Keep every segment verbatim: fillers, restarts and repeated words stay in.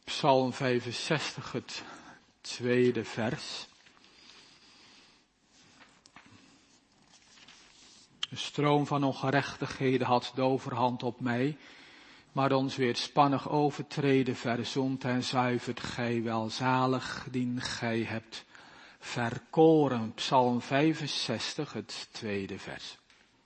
Psalm vijfenzestig, het tweede vers. Een stroom van ongerechtigheden had de overhand op mij, maar ons weerspannig overtreden verzoent en zuivert gij welzalig, dien gij hebt verkoren. Psalm vijfenzestig, het tweede vers.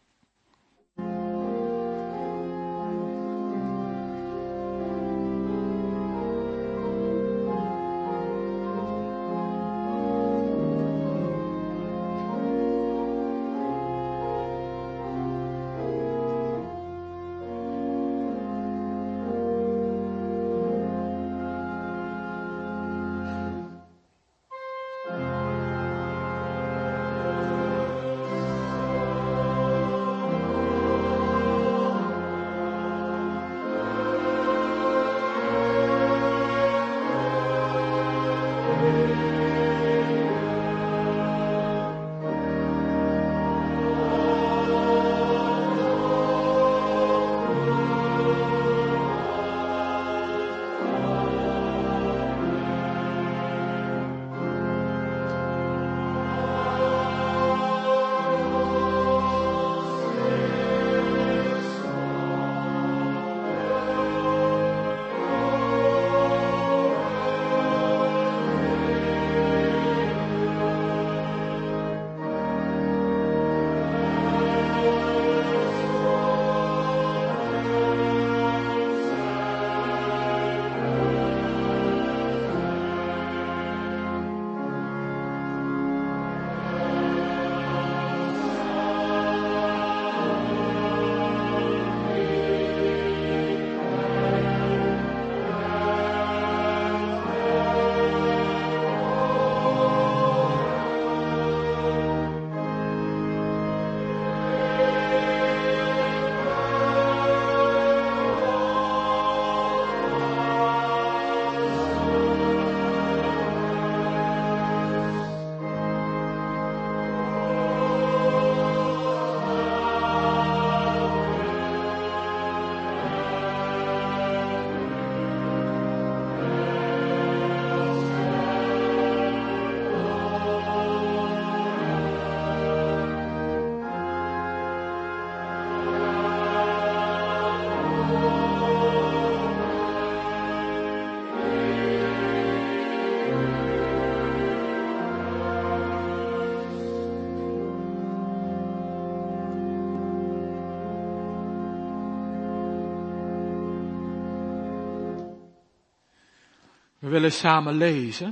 We willen samen lezen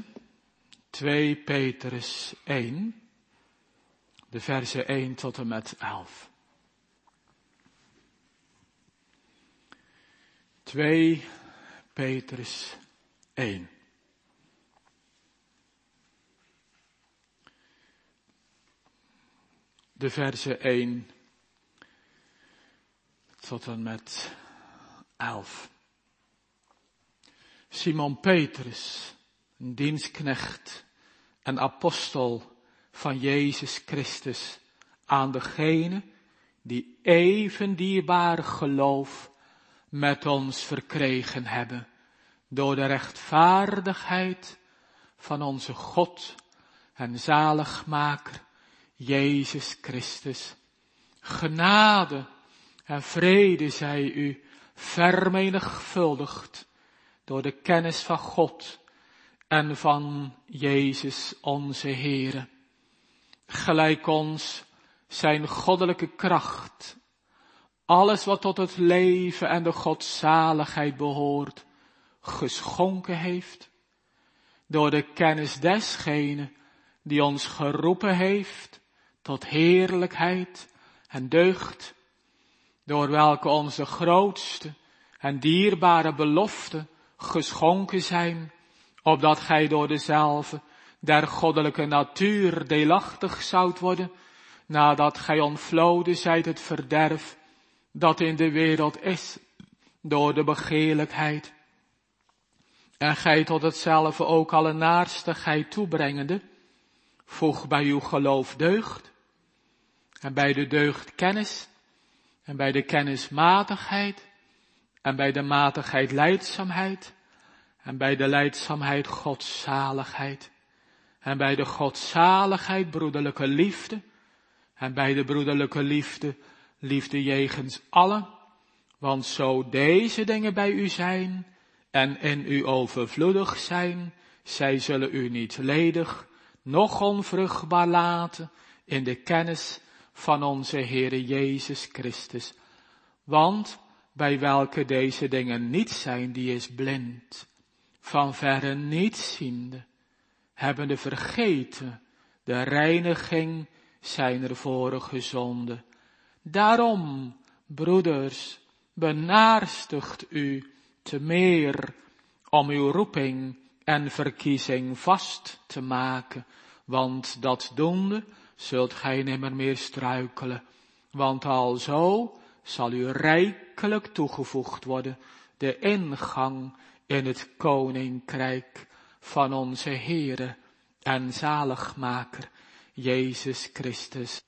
twee Petrus één, de versen één tot en met elf. twee Petrus één. De versen één tot en met elf. Simon Petrus, een dienstknecht en apostel van Jezus Christus, aan degene die even dierbaar geloof met ons verkregen hebben, door de rechtvaardigheid van onze God en zaligmaker Jezus Christus. Genade en vrede zij u vermenigvuldigd door de kennis van God en van Jezus onze Heere. Gelijk ons zijn goddelijke kracht, alles wat tot het leven en de godzaligheid behoort, geschonken heeft, door de kennis desgene die ons geroepen heeft tot heerlijkheid en deugd, door welke onze grootste en dierbare beloften geschonken zijn, opdat gij door dezelve der goddelijke natuur deelachtig zoudt worden, nadat gij ontvloden zijt het verderf dat in de wereld is, door de begeerlijkheid. En gij tot hetzelfde ook alle naarstigheid toebrengende, voeg bij uw geloof deugd, en bij de deugd kennis, en bij de kennis matigheid, en bij de matigheid lijdzaamheid, En bij de lijdzaamheid godzaligheid. En bij de godzaligheid broederlijke liefde. En bij de broederlijke liefde, liefde jegens allen. Want zo deze dingen bij u zijn en in u overvloedig zijn, zij zullen u niet ledig, noch onvruchtbaar laten in de kennis van onze Heere Jezus Christus. Want bij welke deze dingen niet zijn, die is blind, van verre niet ziende, hebbende vergeten de reiniging zijner vorige zonde. Daarom, broeders, benaarstigt u te meer om uw roeping en verkiezing vast te maken, want dat doende zult gij nimmer meer struikelen, want alzo zal u rijkelijk toegevoegd worden de ingang in het koninkrijk van onze Heere en zaligmaker Jezus Christus.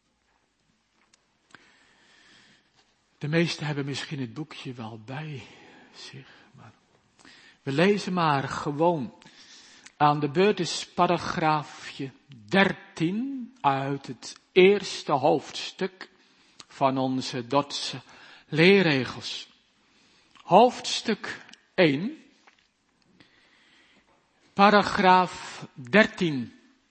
De meesten hebben misschien het boekje wel bij zich, maar we lezen maar gewoon. Aan de beurt is paragraafje dertien uit het eerste hoofdstuk van onze Dordtse leerregels. Hoofdstuk één, paragraaf dertien.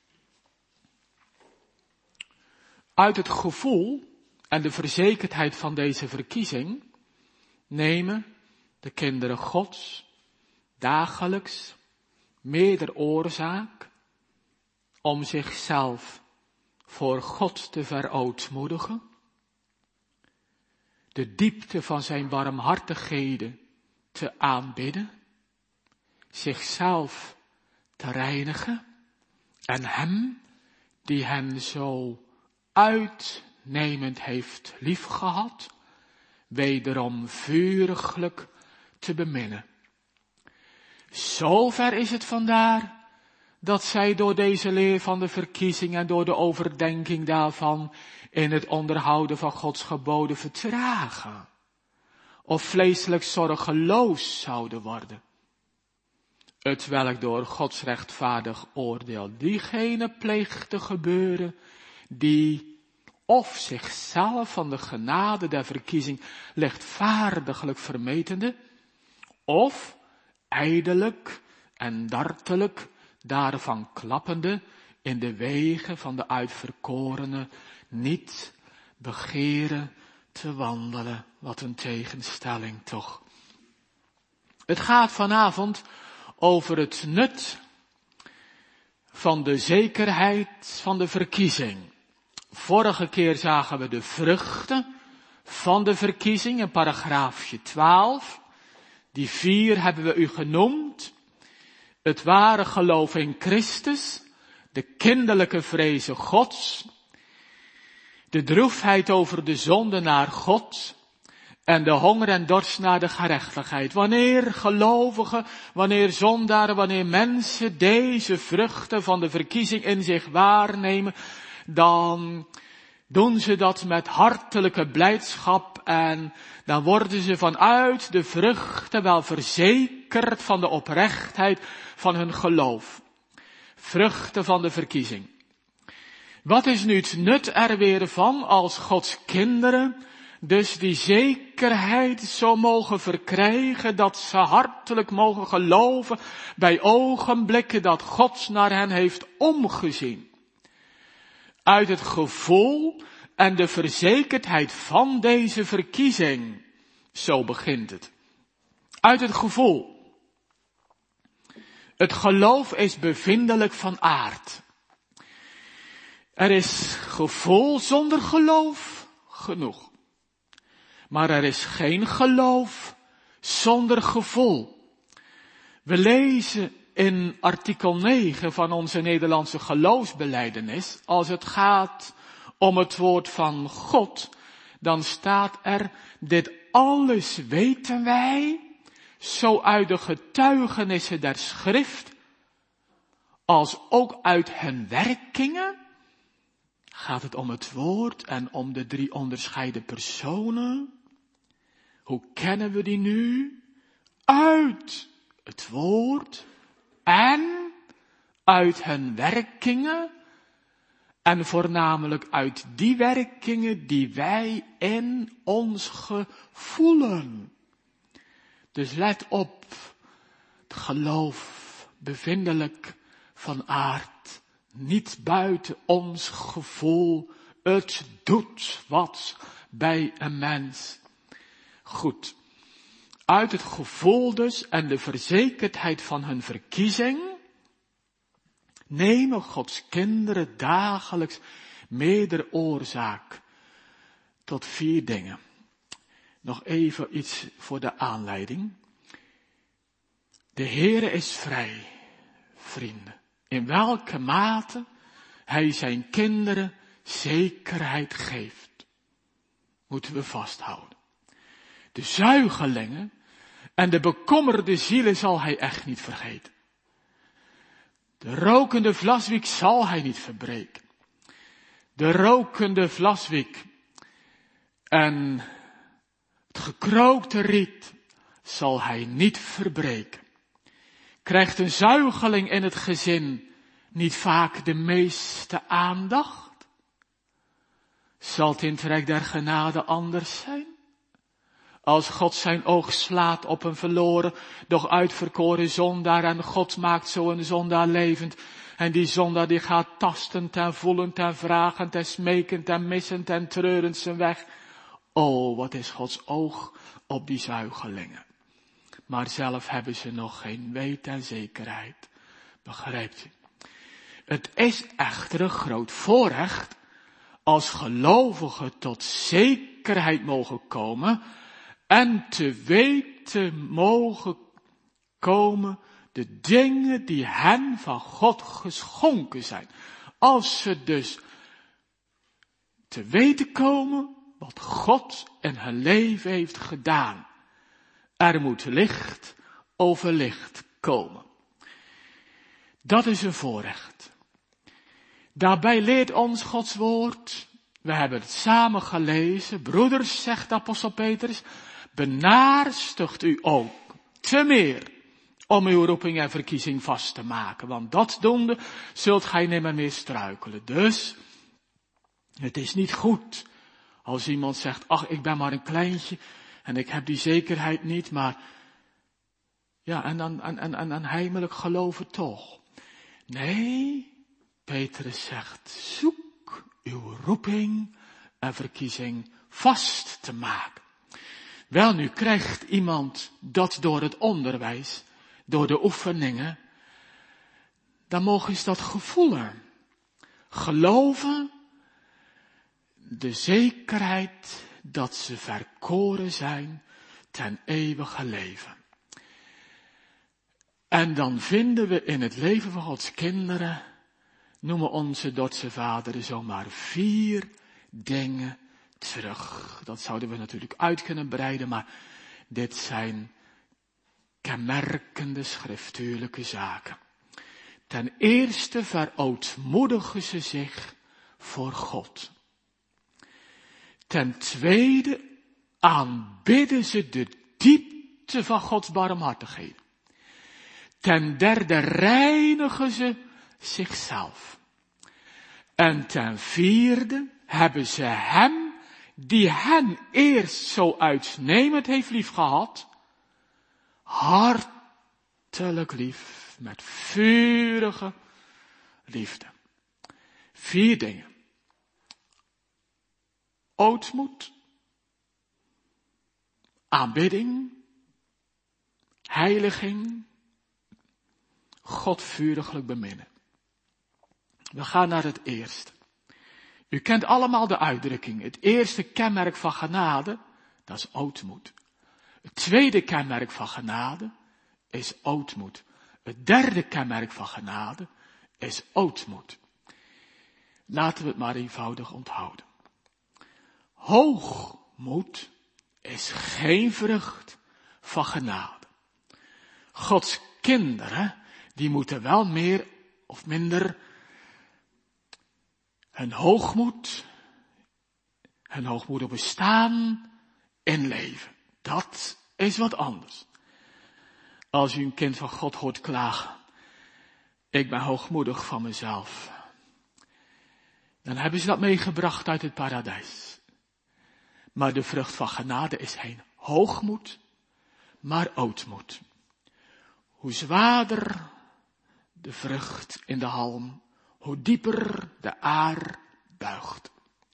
Uit het gevoel en de verzekerdheid van deze verkiezing nemen de kinderen Gods dagelijks meerder oorzaak om zichzelf voor God te verootmoedigen, de diepte van zijn barmhartigheden te aanbidden, zichzelf te reinigen en hem die hen zo uitnemend heeft liefgehad, wederom vuriglijk te beminnen. Zover is het vandaar dat zij door deze leer van de verkiezing en door de overdenking daarvan in het onderhouden van Gods geboden vertragen of vleeselijk zorgeloos zouden worden. Het welk door Gods rechtvaardig oordeel diegene pleegt te gebeuren die of zichzelf van de genade der verkiezing lichtvaardiglijk vermetende, of ijdelijk en dartelijk daarvan klappende in de wegen van de uitverkorene niet begeren te wandelen. Wat een tegenstelling toch. Het gaat vanavond over het nut van de zekerheid van de verkiezing. Vorige keer zagen we de vruchten van de verkiezing in paragraafje twaalf. Die vier hebben we u genoemd. Het ware geloof in Christus, de kinderlijke vreze Gods, de droefheid over de zonde naar God en de honger en dorst naar de gerechtigheid. Wanneer gelovigen, wanneer zondaren, wanneer mensen deze vruchten van de verkiezing in zich waarnemen, dan doen ze dat met hartelijke blijdschap en dan worden ze vanuit de vruchten wel verzekerd van de oprechtheid van hun geloof. Vruchten van de verkiezing. Wat is nu het nut er weer van als Gods kinderen dus die zekerheid zo mogen verkrijgen dat ze hartelijk mogen geloven bij ogenblikken dat God naar hen heeft omgezien? Uit het gevoel en de verzekerdheid van deze verkiezing. Zo begint het. Uit het gevoel. Het geloof is bevindelijk van aard. Er is gevoel zonder geloof genoeg. Maar er is geen geloof zonder gevoel. We lezen in artikel negen van onze Nederlandse geloofsbelijdenis, als het gaat om het woord van God, dan staat er, dit alles weten wij, zo uit de getuigenissen der schrift, als ook uit hun werkingen. Gaat het om het woord en om de drie onderscheiden personen? Hoe kennen we die nu? Uit het woord en uit hun werkingen en voornamelijk uit die werkingen die wij in ons gevoelen. Dus let op, het geloof bevindelijk van aard, niet buiten ons gevoel, het doet wat bij een mens. Goed, uit het gevoel dus en de verzekerdheid van hun verkiezing, nemen Gods kinderen dagelijks meerdere oorzaak tot vier dingen. Nog even iets voor de aanleiding. De Heere is vrij, vrienden. In welke mate Hij zijn kinderen zekerheid geeft, moeten we vasthouden. De zuigelingen en de bekommerde zielen zal Hij echt niet vergeten. De rokende vlaswiek zal Hij niet verbreken. De rokende vlaswiek en het gekrookte riet zal Hij niet verbreken. Krijgt een zuigeling in het gezin niet vaak de meeste aandacht? Zal het in het rijk der genade anders zijn? Als God zijn oog slaat op een verloren, doch uitverkoren zondaar en God maakt zo een zondaar levend. En die zondaar die gaat tastend en voelend en vragend en smekend en missend en treurend zijn weg. Oh, wat is Gods oog op die zuigelingen. Maar zelf hebben ze nog geen weet en zekerheid. Begrijpt u? Het is echter een groot voorrecht als gelovigen tot zekerheid mogen komen en te weten mogen komen de dingen die hen van God geschonken zijn. Als ze dus te weten komen wat God in hun leven heeft gedaan. Er moet licht over licht komen. Dat is een voorrecht. Daarbij leert ons Gods woord. We hebben het samen gelezen. Broeders, zegt apostel Petrus, benaarstigt u ook te meer om uw roeping en verkiezing vast te maken. Want dat doende zult gij nimmer meer struikelen. Dus, het is niet goed als iemand zegt, ach, ik ben maar een kleintje en ik heb die zekerheid niet, maar ja, en dan en, en, en, en heimelijk geloven toch. Nee, Petrus zegt, zoek uw roeping en verkiezing vast te maken. Wel, nu krijgt iemand dat door het onderwijs, door de oefeningen, dan mogen ze dat gevoelen. Geloven, de zekerheid dat ze verkoren zijn ten eeuwige leven. En dan vinden we in het leven van Gods kinderen, noemen onze Dordtse vaderen zomaar vier dingen terug. Dat zouden we natuurlijk uit kunnen breiden, maar dit zijn kenmerkende schriftuurlijke zaken. Ten eerste verootmoedigen ze zich voor God. Ten tweede aanbidden ze de diepte van Gods barmhartigheden. Ten derde reinigen ze zichzelf. En ten vierde hebben ze hem, die hen eerst zo uitnemend heeft liefgehad, hartelijk lief, met vurige liefde. Vier dingen. Ootmoed, aanbidding, heiliging, God vuriglijk beminnen. We gaan naar het eerste. U kent allemaal de uitdrukking. Het eerste kenmerk van genade, dat is ootmoed. Het tweede kenmerk van genade is ootmoed. Het derde kenmerk van genade is ootmoed. Laten we het maar eenvoudig onthouden. Hoogmoed is geen vrucht van genade. Gods kinderen, die moeten wel meer of minder hun hoogmoed, hun hoogmoedig bestaan inleven. Dat is wat anders. als u een kind van God hoort klagen, ik ben hoogmoedig van mezelf, dan hebben ze dat meegebracht uit het paradijs. Maar de vrucht van genade is geen hoogmoed, maar ootmoed. Hoe zwaarder de vrucht in de halm, hoe dieper de aar buigt.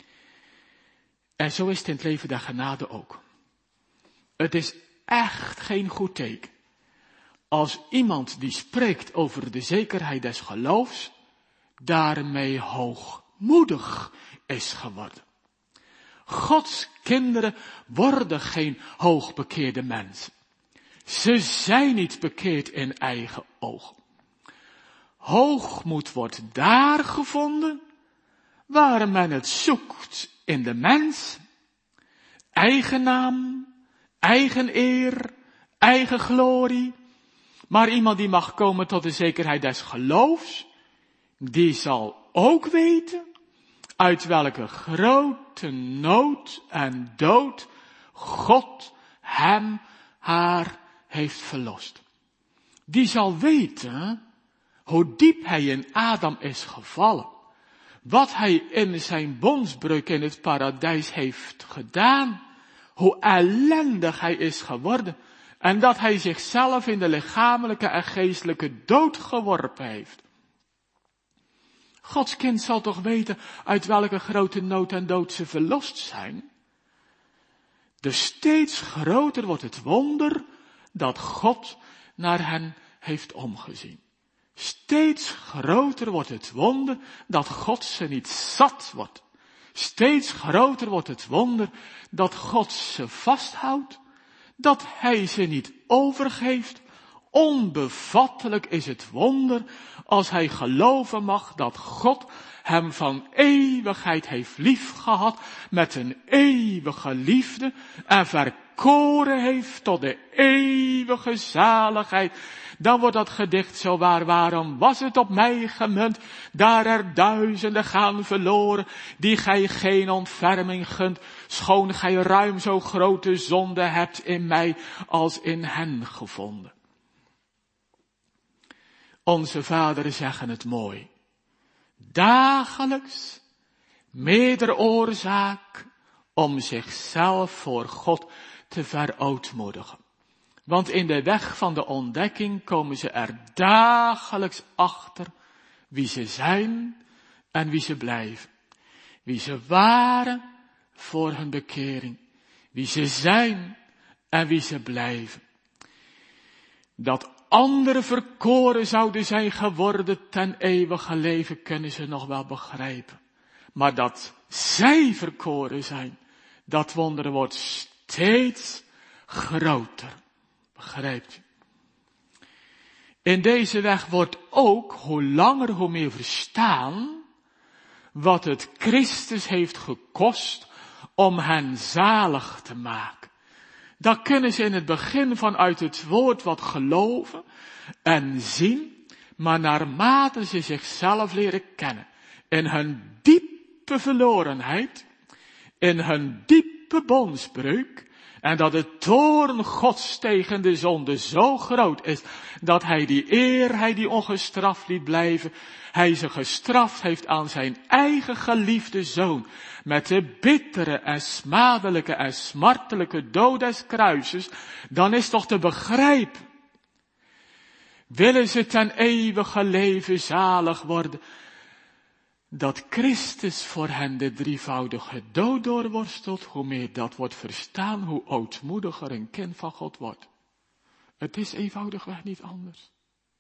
En zo is het in het leven der genade ook. Het is echt geen goed teken als iemand die spreekt over de zekerheid des geloofs daarmee hoogmoedig is geworden. Gods kinderen worden geen hoogbekeerde mensen. Ze zijn niet bekeerd in eigen ogen. Hoogmoed wordt daar gevonden waar men het zoekt in de mens. Eigen naam, eigen eer, eigen glorie. Maar iemand die mag komen tot de zekerheid des geloofs, die zal ook weten uit welke grote nood en dood God hem, haar heeft verlost. Die zal weten hoe diep hij in Adam is gevallen. Wat hij in zijn bondsbreuk in het paradijs heeft gedaan. Hoe ellendig hij is geworden. En dat hij zichzelf in de lichamelijke en geestelijke dood geworpen heeft. Gods kind zal toch weten uit welke grote nood en dood ze verlost zijn. Dus steeds groter wordt het wonder dat God naar hen heeft omgezien. Steeds groter wordt het wonder dat God ze niet zat wordt. Steeds groter wordt het wonder dat God ze vasthoudt, dat hij ze niet overgeeft. Onbevattelijk is het wonder als hij geloven mag dat God hem van eeuwigheid heeft liefgehad met een eeuwige liefde en verkoren heeft tot de eeuwige zaligheid. Dan wordt dat gedicht zo waar. Waarom was het op mij gemunt, daar er duizenden gaan verloren, die gij geen ontferming gunt, schoon gij ruim zo grote zonde hebt in mij als in hen gevonden. Onze vaderen zeggen het mooi. Dagelijks meerder oorzaak om zichzelf voor God te verootmoedigen. Want in de weg van de ontdekking komen ze er dagelijks achter wie ze zijn en wie ze blijven. Wie ze waren voor hun bekering. Wie ze zijn en wie ze blijven. Dat anderen verkoren zouden zijn geworden ten eeuwige leven kunnen ze nog wel begrijpen. Maar dat zij verkoren zijn, dat wonder wordt steeds groter. Begrijpt u? In deze weg wordt ook hoe langer hoe meer verstaan wat het Christus heeft gekost om hen zalig te maken. Dat kunnen ze in het begin vanuit het woord wat geloven en zien, maar naarmate ze zichzelf leren kennen, in hun diepe verlorenheid, in hun diepe bondsbreuk, en dat de toorn Gods tegen de zonde zo groot is, dat hij die eer, hij die ongestraft liet blijven, hij ze gestraft heeft aan zijn eigen geliefde zoon, met de bittere en smadelijke en smartelijke dood des kruises, dan is toch te begrijpen. Willen ze ten eeuwige leven zalig worden, dat Christus voor hen de drievoudige dood doorworstelt, hoe meer dat wordt verstaan, hoe ootmoediger een kind van God wordt. Het is eenvoudigweg niet anders.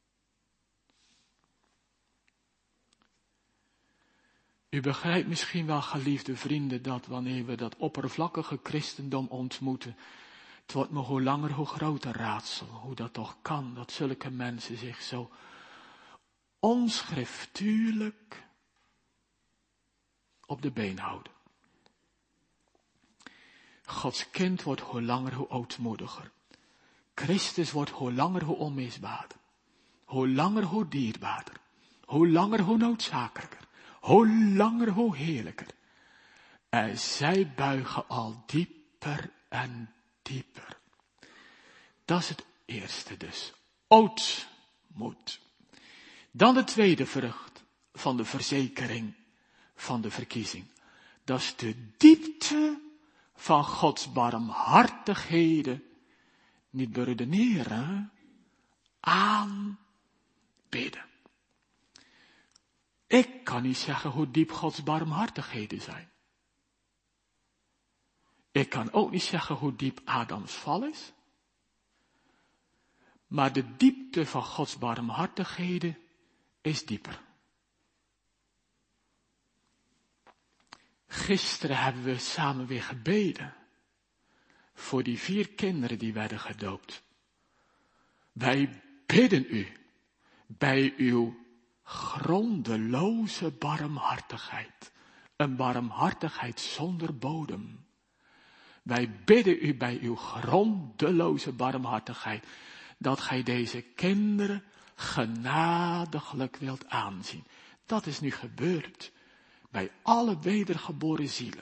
U begrijpt misschien wel, geliefde vrienden, dat wanneer we dat oppervlakkige christendom ontmoeten, het wordt me hoe langer hoe groter raadsel, hoe dat toch kan, dat zulke mensen zich zo onschriftuurlijk op de been houden. Gods kind wordt hoe langer hoe ootmoediger. Christus wordt hoe langer hoe onmisbaarder. Hoe langer hoe dierbaarder. Hoe langer hoe noodzakelijker. Hoe langer hoe heerlijker. En zij buigen al dieper en dieper. Dat is het eerste dus. ootmoed. Dan de tweede vrucht van de verzekering van de verkiezing. Dat is de diepte van Gods barmhartigheden. Niet beredeneren, aanbidden. Ik kan niet zeggen hoe diep Gods barmhartigheden zijn. Ik kan ook niet zeggen hoe diep Adams val is. Maar de diepte van Gods barmhartigheden is dieper. Gisteren hebben we samen weer gebeden voor die vier kinderen die werden gedoopt. Wij bidden u bij uw grondeloze barmhartigheid. Een barmhartigheid zonder bodem. Wij bidden u bij uw grondeloze barmhartigheid dat gij deze kinderen genadiglijk wilt aanzien. Dat is nu gebeurd bij alle wedergeboren zielen.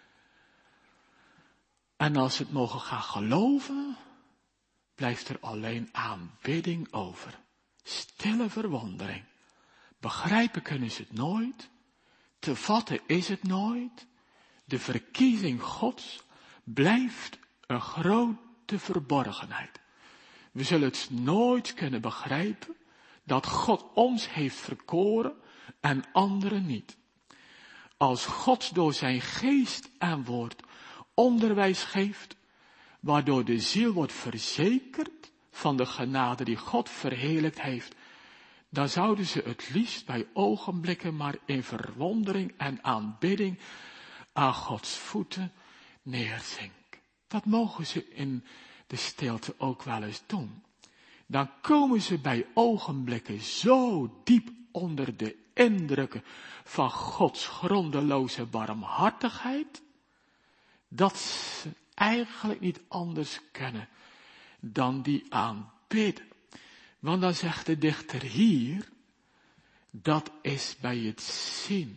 En als ze het mogen gaan geloven, blijft er alleen aanbidding over. Stille verwondering. Begrijpen kunnen ze het nooit. Te vatten is het nooit. De verkiezing Gods blijft een grote verborgenheid. We zullen het nooit kunnen begrijpen dat God ons heeft verkoren en anderen niet. Als God door zijn geest en woord onderwijs geeft, waardoor de ziel wordt verzekerd van de genade die God verheerlijkt heeft, dan zouden ze het liefst bij ogenblikken maar in verwondering en aanbidding aan Gods voeten neerzinken. Dat mogen ze in de stilte ook wel eens doen. Dan komen ze bij ogenblikken zo diep onder de indrukken van Gods grondeloze barmhartigheid, dat ze eigenlijk niet anders kunnen dan die aanbidden. Want dan zegt de dichter hier, dat is bij het zien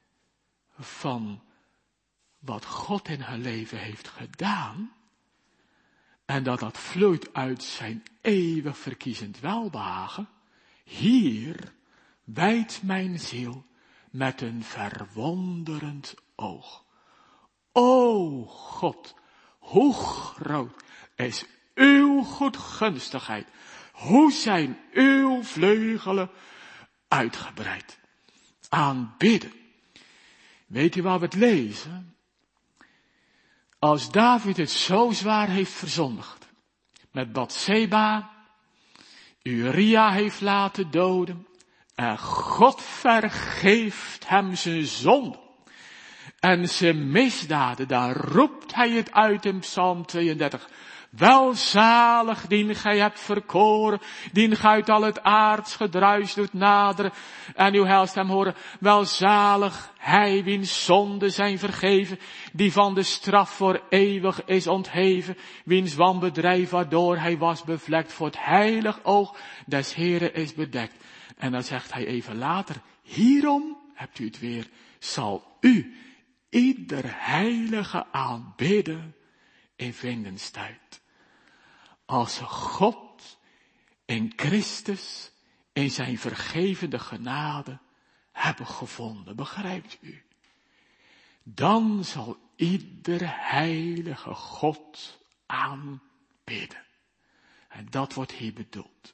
van wat God in haar leven heeft gedaan, en dat dat vloeit uit zijn eeuwig verkiezend welbehagen, hier wijdt mijn ziel met een verwonderend oog. O God, hoe groot is uw goedgunstigheid. Hoe zijn uw vleugelen uitgebreid. Aanbidden. Weet u waar we het lezen? Als David het zo zwaar heeft verzondigd, met Batseba, Uria heeft laten doden, en God vergeeft hem zijn zonde en zijn misdaden, daar roept hij het uit in Psalm tweeëndertig. Welzalig dien gij hebt verkoren, dien gij uit al het aards gedruis doet naderen en uw heilstem horen. Welzalig hij wiens zonden zijn vergeven, die van de straf voor eeuwig is ontheven, wiens wanbedrijf waardoor hij was bevlekt, voor het heilig oog des Heren is bedekt. En dan zegt hij even later, hierom, hebt u het weer, zal u ieder heilige aanbidden in vindenstijd. Als ze God in Christus, in zijn vergevende genade hebben gevonden, begrijpt u? Dan zal ieder heilige God aanbidden. En dat wordt hier bedoeld.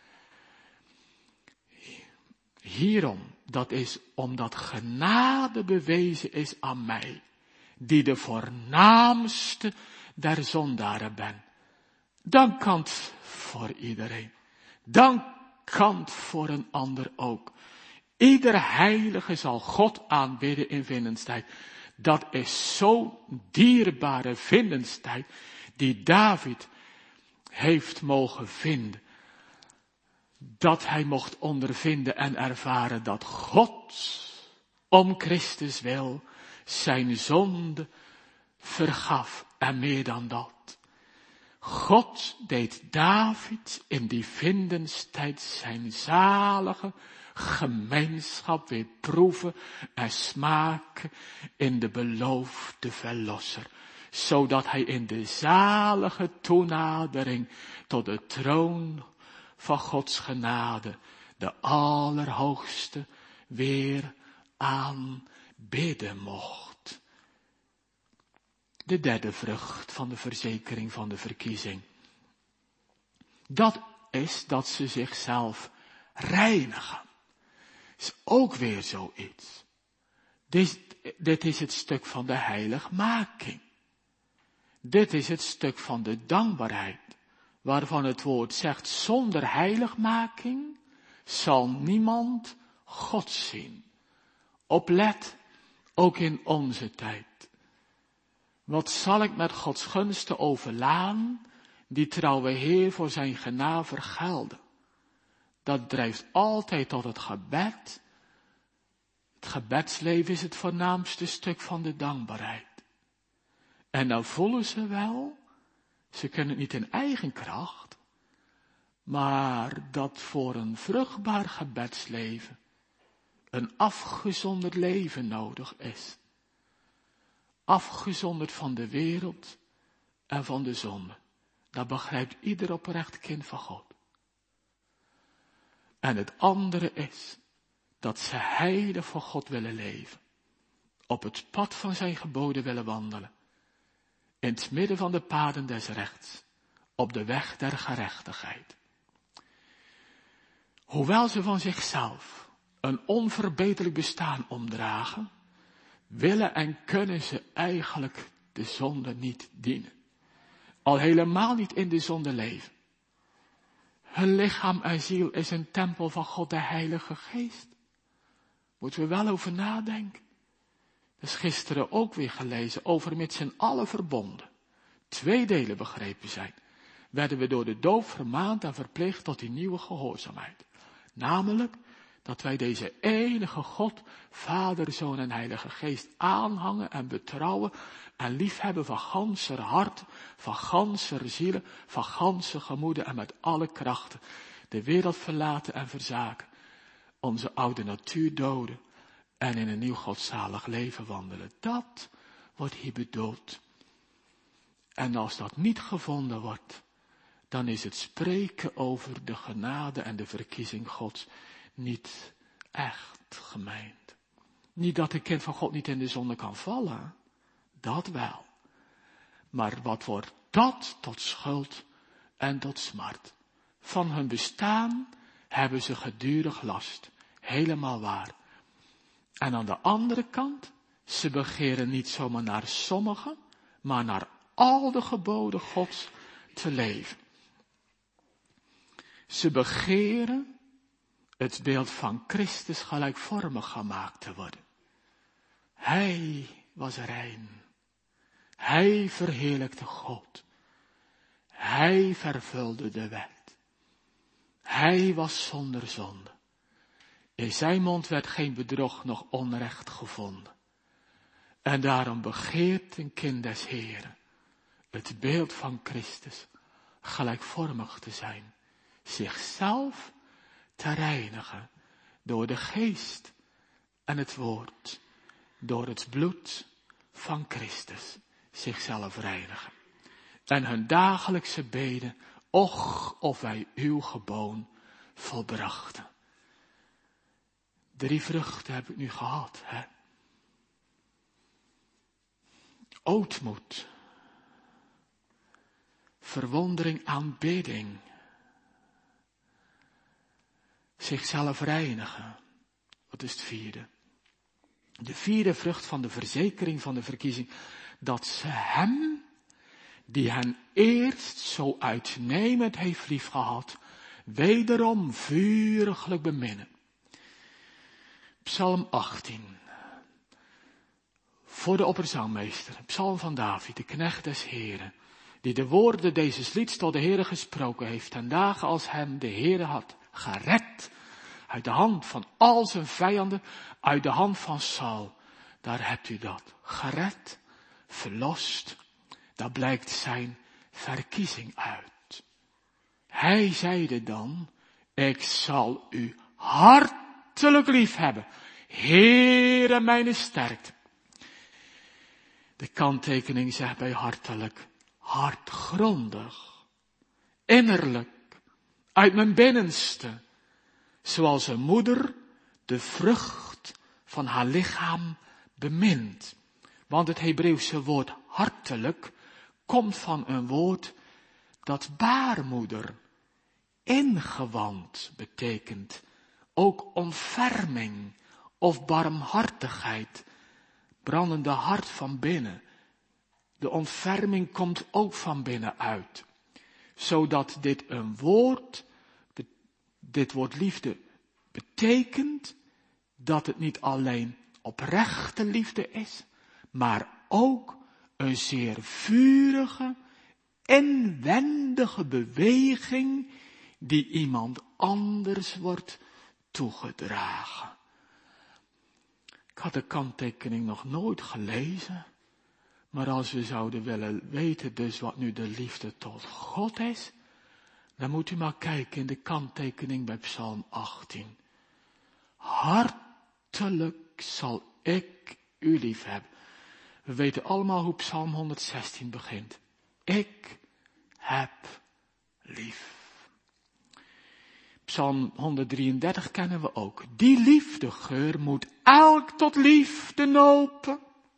Hierom, dat is omdat genade bewezen is aan mij, die de voornaamste der zondaren ben. Dan kan het voor iedereen. Dan kan het voor een ander ook. Ieder heilige zal God aanbidden in vindenstijd. Dat is zo'n dierbare vindenstijd die David heeft mogen vinden. Dat hij mocht ondervinden en ervaren dat God om Christus wil zijn zonde vergaf en meer dan dat. God deed David in die vindenstijd zijn zalige gemeenschap weer proeven en smaken in de beloofde verlosser. Zodat hij in de zalige toenadering tot de troon van Gods genade, de Allerhoogste, weer aanbidden mocht. De derde vrucht van de verzekering van de verkiezing. Dat is dat ze zichzelf reinigen. Is ook weer zoiets. Dit, dit is het stuk van de heiligmaking. Dit is het stuk van de dankbaarheid, waarvan het woord zegt, zonder heiligmaking zal niemand God zien. Oplet, ook in onze tijd. Wat zal ik met Gods gunsten overlaan, die trouwe Heer voor zijn genade vergelden? Dat drijft altijd tot het gebed. Het gebedsleven is het voornaamste stuk van de dankbaarheid. En dan voelen ze wel, ze kunnen het niet in eigen kracht, maar dat voor een vruchtbaar gebedsleven een afgezonderd leven nodig is. Afgezonderd van de wereld en van de zonde. Dat begrijpt ieder oprecht kind van God. En het andere is dat ze heilig voor God willen leven. Op het pad van zijn geboden willen wandelen. In het midden van de paden des rechts. Op de weg der gerechtigheid. Hoewel ze van zichzelf een onverbeterlijk bestaan omdragen, willen en kunnen ze eigenlijk de zonde niet dienen. Al helemaal niet in de zonde leven. Hun lichaam en ziel is een tempel van God de Heilige Geest. Moeten we wel over nadenken. Dat is gisteren ook weer gelezen, over met z'n allen verbonden. Twee delen begrepen zijn. Werden we door de doop vermaand en verplicht tot die nieuwe gehoorzaamheid. Namelijk, dat wij deze enige God, Vader, Zoon en Heilige Geest aanhangen en betrouwen en liefhebben van ganser hart, van ganser zielen, van ganse gemoeden en met alle krachten. De wereld verlaten en verzaken. Onze oude natuur doden en in een nieuw godzalig leven wandelen. Dat wordt hier bedoeld. En als dat niet gevonden wordt, dan is het spreken over de genade en de verkiezing Gods niet echt gemeend. Niet dat een kind van God niet in de zonde kan vallen. Dat wel. Maar wat wordt dat tot schuld en tot smart? Van hun bestaan hebben ze gedurig last. Helemaal waar. En aan de andere kant, ze begeren niet zomaar naar sommigen, maar naar al de geboden Gods te leven. Ze begeren het beeld van Christus gelijkvormig gemaakt te worden. Hij was rein. Hij verheerlijkte God. Hij vervulde de wet. Hij was zonder zonde. In zijn mond werd geen bedrog noch onrecht gevonden. En daarom begeert een kind des Heren het beeld van Christus gelijkvormig te zijn. Zichzelf te reinigen door de geest en het woord. Door het bloed van Christus zichzelf reinigen. En hun dagelijkse beden, och of wij uw geboon volbrachten. Drie vruchten heb ik nu gehad, hè. Ootmoed. Verwondering, aanbidding. Zichzelf reinigen. Wat is het vierde? De vierde vrucht van de verzekering van de verkiezing. Dat ze hem, die hen eerst zo uitnemend heeft liefgehad, wederom vuriglijk beminnen. Psalm achttien. Voor de opperzangmeester. Psalm van David, de knecht des Heren. Die de woorden deze lieds tot de Heere gesproken heeft. Ten dagen als hem de Heere had gered. Uit de hand van al zijn vijanden. Uit de hand van Saul. Daar hebt u dat. Gered. Verlost. Daar blijkt zijn verkiezing uit. Hij zeide dan. Ik zal u hartelijk lief hebben. Heere mijn sterkte. De kanttekening zegt bij hartelijk. Hartgrondig. Innerlijk. uit mijn binnenste, zoals een moeder de vrucht van haar lichaam bemint. Want het Hebreeuwse woord hartelijk komt van een woord dat baarmoeder, ingewand betekent. Ook ontferming of barmhartigheid, brandende hart van binnen. De ontferming komt ook van binnen uit. Zodat dit een woord, dit woord liefde, betekent dat het niet alleen oprechte liefde is, maar ook een zeer vurige, inwendige beweging die iemand anders wordt toegedragen. Ik had de kanttekening nog nooit gelezen, maar als we zouden willen weten dus wat nu de liefde tot God is, dan moet u maar kijken in de kanttekening bij Psalm achttien. Hartelijk zal ik u lief hebben. We weten allemaal hoe Psalm honderdzestien begint. Ik heb lief. Psalm honderddrieëndertig kennen we ook. Die liefdegeur moet elk tot liefde nopen.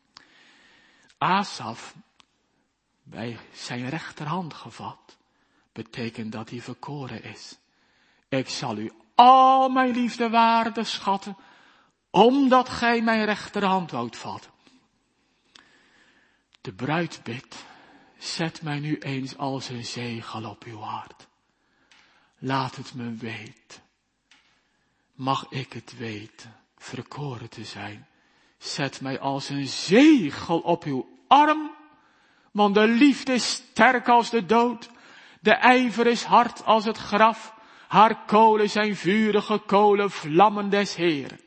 Asaf, bij zijn rechterhand gevat, betekent dat hij verkoren is. Ik zal u al mijn liefde waarde schatten, omdat gij mijn rechterhand woudt vatten. De bruid bidt, zet mij nu eens als een zegel op uw hart. Laat het me weten. Mag ik het weten, verkoren te zijn. Zet mij als een zegel op uw arm, want de liefde is sterk als de dood. De ijver is hard als het graf. Haar kolen zijn vurige kolen, vlammen des Heeren.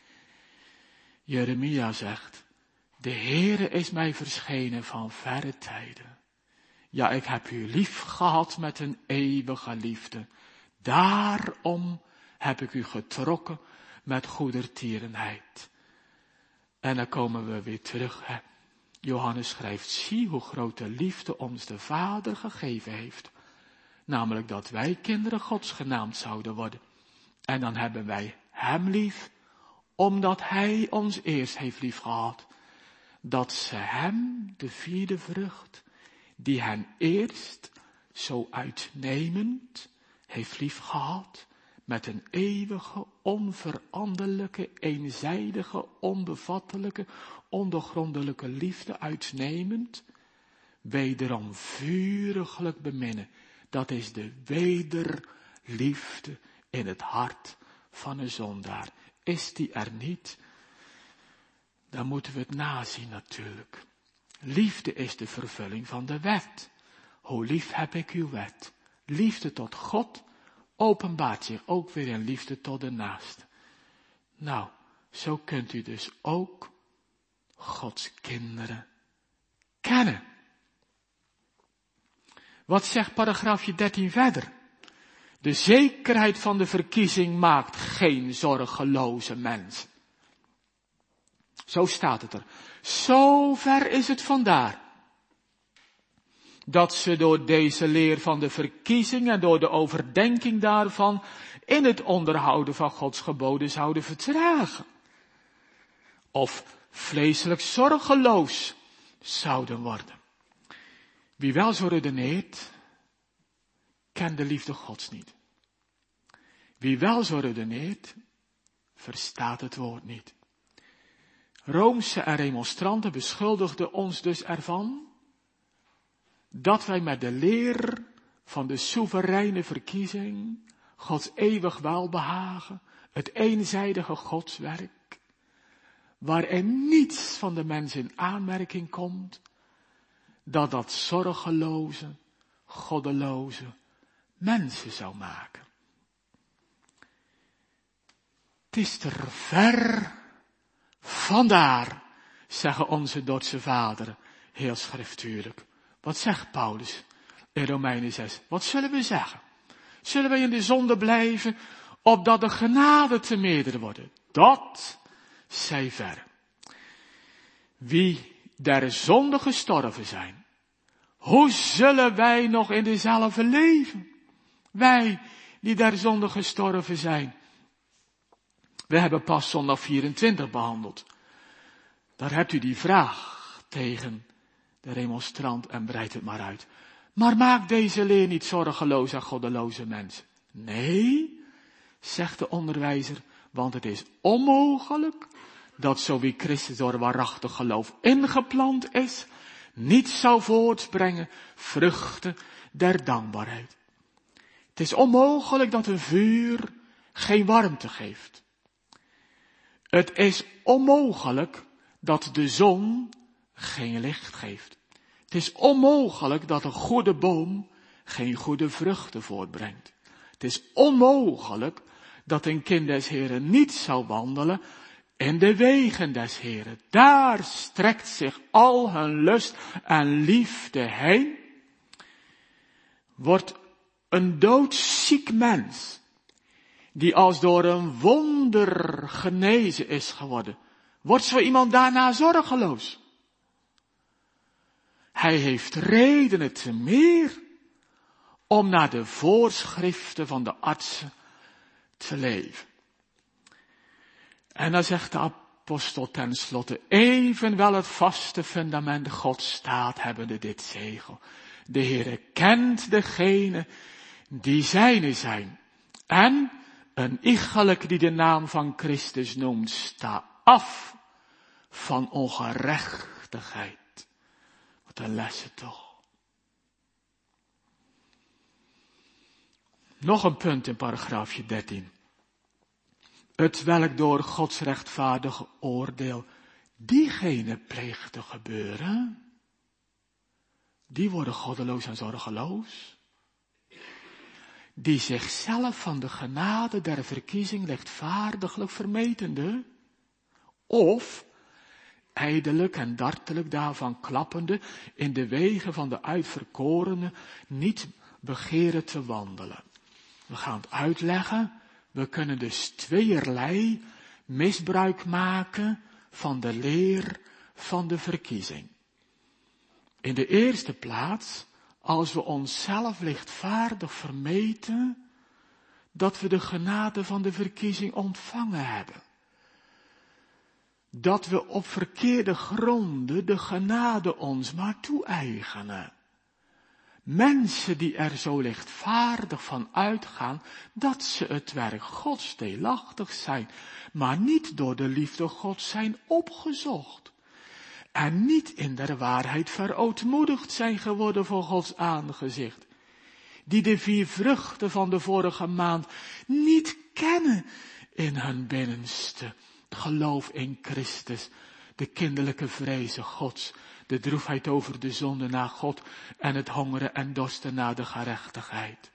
Jeremia zegt, de Heere is mij verschenen van verre tijden. Ja, ik heb u lief gehad met een eeuwige liefde. Daarom heb ik u getrokken met goedertierenheid. En dan komen we weer terug. Hè. Johannes schrijft, zie hoe grote liefde ons de Vader gegeven heeft. Namelijk dat wij kinderen Gods genaamd zouden worden. En dan hebben wij hem lief, omdat hij ons eerst heeft lief gehad. Dat ze hem, de vierde vrucht, die hen eerst zo uitnemend heeft lief gehad, met een eeuwige, onveranderlijke, eenzijdige, onbevattelijke, ondoorgrondelijke liefde uitnemend, wederom vuriglijk beminnen. Dat is de wederliefde in het hart van een zondaar. Is die er niet, dan moeten we het nazien natuurlijk. Liefde is de vervulling van de wet. Hoe lief heb ik uw wet. Liefde tot God openbaart zich ook weer in liefde tot de naaste. Nou, zo kunt u dus ook Gods kinderen kennen. Wat zegt paragraafje dertien verder? De zekerheid van de verkiezing maakt geen zorgeloze mensen. Zo staat het er. Zo ver is het vandaar. Dat ze door deze leer van de verkiezing en door de overdenking daarvan in het onderhouden van Gods geboden zouden vertragen. Of vleeselijk zorgeloos zouden worden. Wie wel zo redeneert, kent de liefde Gods niet. Wie wel zo redeneert, verstaat het woord niet. Roomse en remonstranten beschuldigden ons dus ervan dat wij met de leer van de soevereine verkiezing, Gods eeuwig welbehagen, het eenzijdige Godswerk, waarin niets van de mens in aanmerking komt, dat dat zorgeloze, goddeloze mensen zou maken. Het is er ver vandaar, zeggen onze Dordtse vaderen, heel schriftuurlijk. Wat zegt Paulus in Romeinen zes? Wat zullen we zeggen? Zullen wij in de zonde blijven, opdat de genade te meerdere worden? Dat zij ver. Wie der zonde gestorven zijn, hoe zullen wij nog in dezelfde leven? Wij die der zonde gestorven zijn. We hebben pas zondag vierentwintig behandeld. Daar hebt u die vraag tegen de remonstrant en breidt het maar uit. Maar maak deze leer niet zorgeloos aan goddeloze mensen. Nee, zegt de onderwijzer, want het is onmogelijk dat zo wie Christus door waarachtig geloof ingeplant is, niet zou voortbrengen vruchten der dankbaarheid. Het is onmogelijk dat een vuur geen warmte geeft. Het is onmogelijk dat de zon geen licht geeft. Het is onmogelijk dat een goede boom geen goede vruchten voortbrengt. Het is onmogelijk dat een kind des Heren niet zou wandelen in de wegen des Heren. Daar strekt zich al hun lust en liefde heen. Wordt een doodziek mens, die als door een wonder genezen is geworden, wordt zo iemand daarna zorgeloos? Hij heeft redenen te meer om naar de voorschriften van de artsen te leven. En dan zegt de apostel tenslotte, evenwel het vaste fundament Gods staat, hebbende dit zegel. De Heere kent degene die zijne zijn. En een iegelijk die de naam van Christus noemt, sta af van ongerechtigheid. Wat een lessen toch. Nog een punt in paragraafje dertien. Het welk door Gods rechtvaardige oordeel diegene pleegt te gebeuren, die worden goddeloos en zorgeloos, die zichzelf van de genade der verkiezing lichtvaardiglijk vermetende, of ijdelijk en dartelijk daarvan klappende in de wegen van de uitverkorenen niet begeren te wandelen. We gaan het uitleggen. We kunnen dus tweeërlei misbruik maken van de leer van de verkiezing. In de eerste plaats, als we onszelf lichtvaardig vermeten, dat we de genade van de verkiezing ontvangen hebben. Dat we op verkeerde gronden de genade ons maar toe-eigenen. Mensen die er zo lichtvaardig van uitgaan dat ze het werk Gods deelachtig zijn, maar niet door de liefde Gods zijn opgezocht. En niet in der waarheid verootmoedigd zijn geworden voor Gods aangezicht. Die de vier vruchten van de vorige maand niet kennen in hun binnenste. Geloof in Christus, de kinderlijke vrezen Gods, de droefheid over de zonde naar God en het hongeren en dorsten naar de gerechtigheid.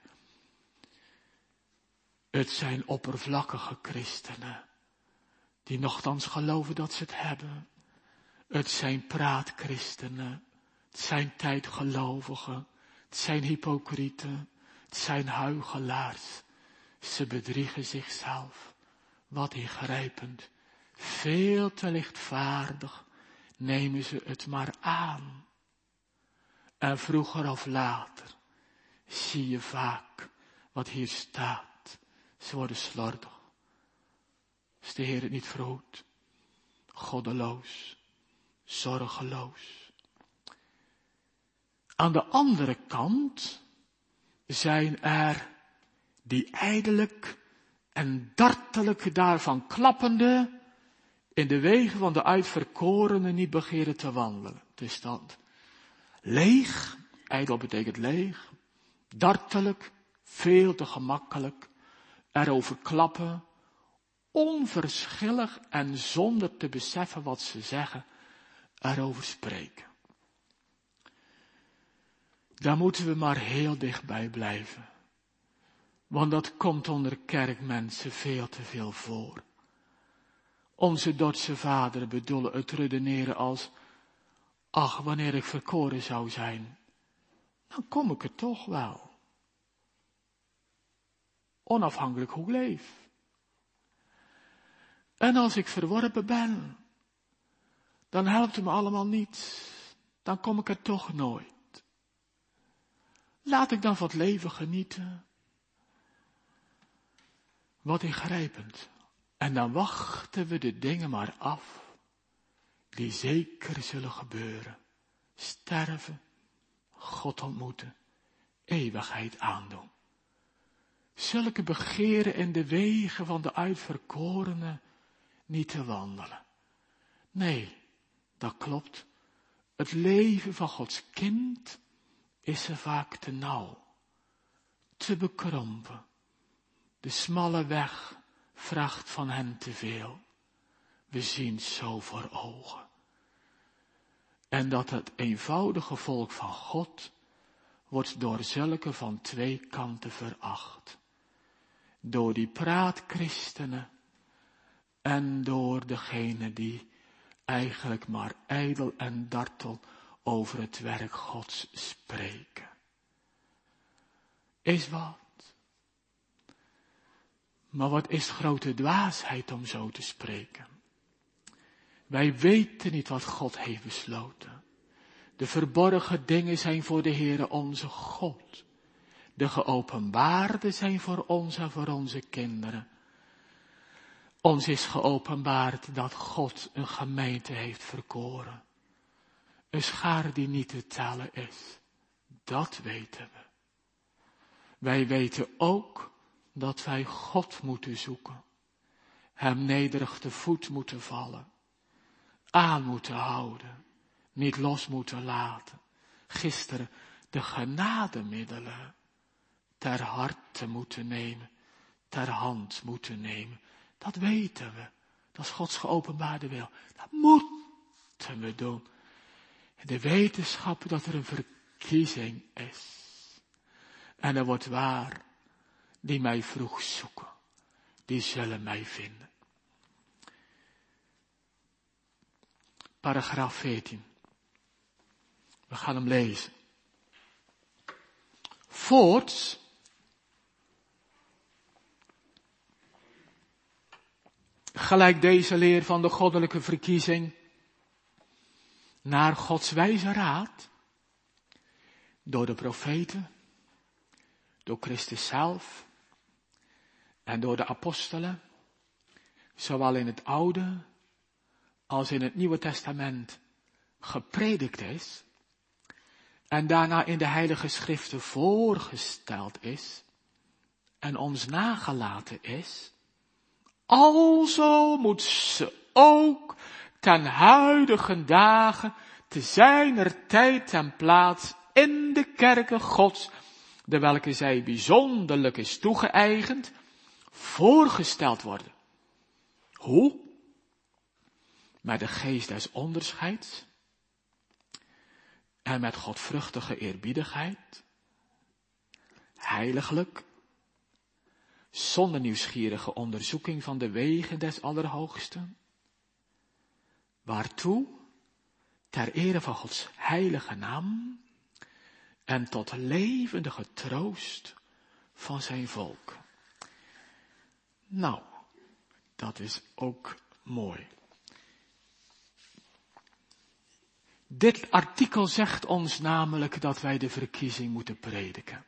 Het zijn oppervlakkige christenen, die nochtans geloven dat ze het hebben. Het zijn praatchristenen, het zijn tijdgelovigen, het zijn hypocrieten, het zijn huichelaars. Ze bedriegen zichzelf, wat ingrijpend, veel te lichtvaardig nemen ze het maar aan. En vroeger of later zie je vaak wat hier staat. Ze worden slordig. Is de Heer het niet verhoed? Goddeloos, zorgeloos. Aan de andere kant zijn er die ijdelijk en dartelijk daarvan klappende in de wegen van de uitverkorenen niet begeren te wandelen. Het is dat. Leeg, ijdel betekent leeg, dartelijk, veel te gemakkelijk, erover klappen, onverschillig en zonder te beseffen wat ze zeggen, erover spreken. Daar moeten we maar heel dichtbij blijven. Want dat komt onder kerkmensen veel te veel voor. Onze Dordtse vaderen bedoelen het redeneren als, ach, wanneer ik verkoren zou zijn, dan kom ik er toch wel. Onafhankelijk hoe ik leef. En als ik verworpen ben, dan helpt het me allemaal niets. Dan kom ik er toch nooit. Laat ik dan van het leven genieten. Wat ingrijpend. En dan wachten we de dingen maar af, die zeker zullen gebeuren. Sterven, God ontmoeten, eeuwigheid aandoen. Zulke begeren in de wegen van de uitverkorenen niet te wandelen. Nee, dat klopt. Het leven van Gods kind is er vaak te nauw, te bekrompen. De smalle weg vraagt van hen te veel. We zien zo voor ogen. En dat het eenvoudige volk van God wordt door zulke van twee kanten veracht. Door die praatchristenen en door degene die eigenlijk maar ijdel en dartel over het werk Gods spreken. Is wat. Maar wat is grote dwaasheid om zo te spreken. Wij weten niet wat God heeft besloten. De verborgen dingen zijn voor de Heere onze God. De geopenbaarde zijn voor ons en voor onze kinderen. Ons is geopenbaard dat God een gemeente heeft verkoren. Een schaar die niet te tellen is. Dat weten we. Wij weten ook dat wij God moeten zoeken. Hem nederig te voet moeten vallen. Aan moeten houden. Niet los moeten laten. Gisteren de genademiddelen ter harte moeten nemen. Ter hand moeten nemen. Dat weten we. Dat is Gods geopenbaarde wil. Dat moeten we doen. En de wetenschap dat er een verkiezing is. En er wordt waar. Die mij vroeg zoeken. Die zullen mij vinden. Paragraaf veertien. We gaan hem lezen. Voorts. Gelijk deze leer van de goddelijke verkiezing. Naar Gods wijze raad. Door de profeten. Door Christus zelf. En door de apostelen. Zowel in het Oude als in het Nieuwe Testament gepredikt is. En daarna in de Heilige Schriften voorgesteld is. En ons nagelaten is. Alzo moet ze ook ten huidige dagen te zijner tijd en plaats in de kerken Gods, de welke zij bijzonderlijk is toegeëigend, voorgesteld worden. Hoe? Met de geest des onderscheids en met godvruchtige eerbiedigheid, heiliglijk, zonder nieuwsgierige onderzoeking van de wegen des Allerhoogsten, waartoe, ter ere van Gods heilige naam en tot levendige troost van zijn volk. Nou, dat is ook mooi. Dit artikel zegt ons namelijk dat wij de verkiezing moeten prediken.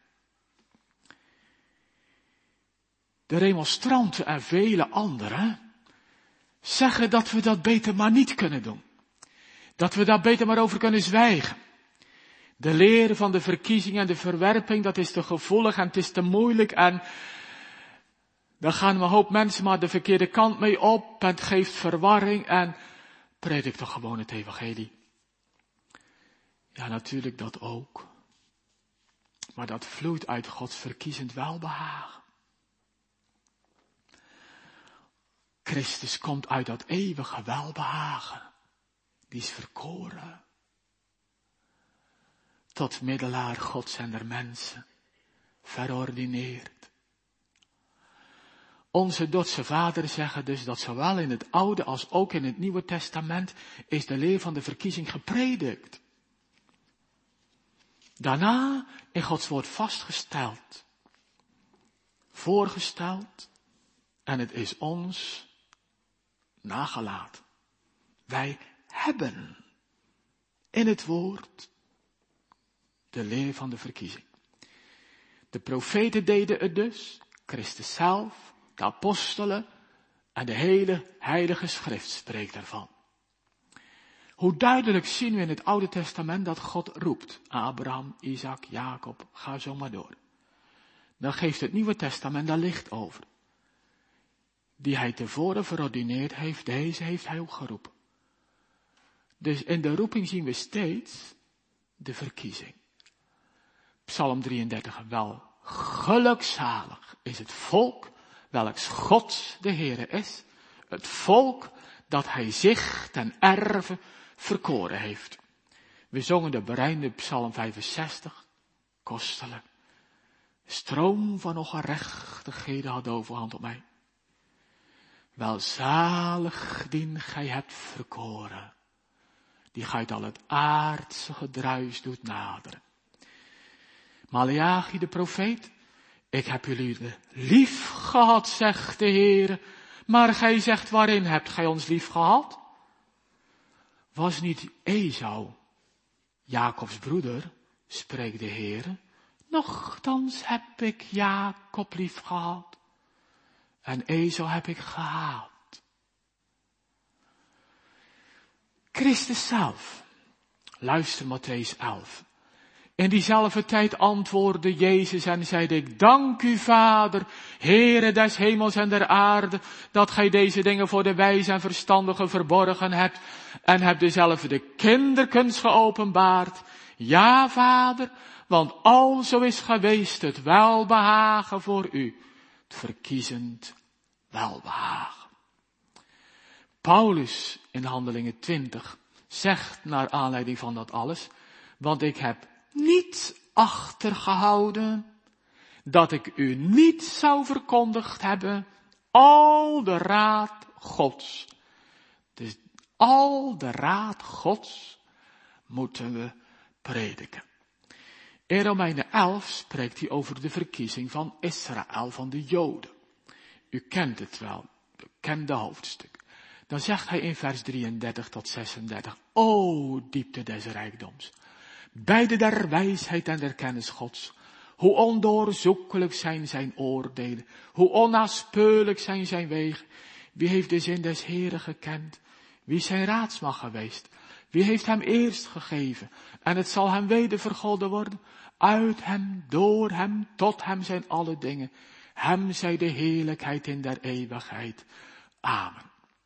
De remonstranten en vele anderen zeggen dat we dat beter maar niet kunnen doen. Dat we daar beter maar over kunnen zwijgen. De leer van de verkiezing en de verwerping, dat is te gevoelig en het is te moeilijk en dan gaan een hoop mensen maar de verkeerde kant mee op en het geeft verwarring en predik toch gewoon het evangelie. Ja, natuurlijk dat ook. Maar dat vloeit uit Gods verkiezend welbehagen. Christus komt uit dat eeuwige welbehagen. Die is verkoren. Tot middelaar Gods en der mensen. Verordineerd. Onze Dordtse vaderen zeggen dus dat zowel in het Oude als ook in het Nieuwe Testament is de leer van de verkiezing gepredikt. Daarna in Gods woord vastgesteld. Voorgesteld. En het is ons nagelaten. Wij hebben in het woord de leer van de verkiezing. De profeten deden het dus. Christus zelf, de apostelen en de hele heilige schrift spreekt daarvan. Hoe duidelijk zien we in het Oude Testament dat God roept. Abraham, Isaac, Jacob, ga zo maar door. Dan geeft het Nieuwe Testament daar licht over. Die hij tevoren verordineerd heeft, deze heeft hij ook geroepen. Dus in de roeping zien we steeds de verkiezing. Psalm drieëndertig, wel gelukzalig is het volk, welks God de Heere is. Het volk dat hij zich ten erve verkoren heeft. We zongen de bereinde Psalm vijfenzestig, kostelijk. Stroom van ongerechtigheden had overhand op mij. Welzalig dien gij hebt verkoren, die gij al het aardse gedruis doet naderen. Maleachi de profeet, ik heb jullie lief gehad, zegt de Heere, maar gij zegt, waarin hebt gij ons lief gehad? Was niet Esau, Jacobs broeder, spreekt de Heere, nochtans heb ik Jacob lief gehad en Esau heb ik gehaat. Christus zelf, luister Mattheüs elf. In diezelfde tijd antwoordde Jezus en zeide, ik dank u, Vader, Heere des hemels en der aarde, dat gij deze dingen voor de wijze en verstandigen verborgen hebt en hebt dezelfde kinderkens geopenbaard. Ja, Vader, want alzo is geweest het welbehagen voor u, het verkiezend welbehagen. Paulus in Handelingen twintig zegt naar aanleiding van dat alles, want ik heb niet achtergehouden dat ik u niet zou verkondigd hebben al de raad Gods. Dus al de raad Gods moeten we prediken. In Romeinen elf spreekt hij over de verkiezing van Israël, van de Joden. U kent het wel, bekende hoofdstuk. Dan zegt hij in vers drieëndertig tot zesendertig, o diepte des rijkdoms, beide der wijsheid en der kennis Gods, hoe ondoorzoekelijk zijn zijn oordelen, hoe onnaspeurlijk zijn zijn wegen. Wie heeft de zin des Heeren gekend? Wie is zijn raadsman geweest? Wie heeft hem eerst gegeven? En het zal hem weder vergolden worden. Uit hem, door hem, tot hem zijn alle dingen. Hem zij de heerlijkheid in der eeuwigheid. Amen.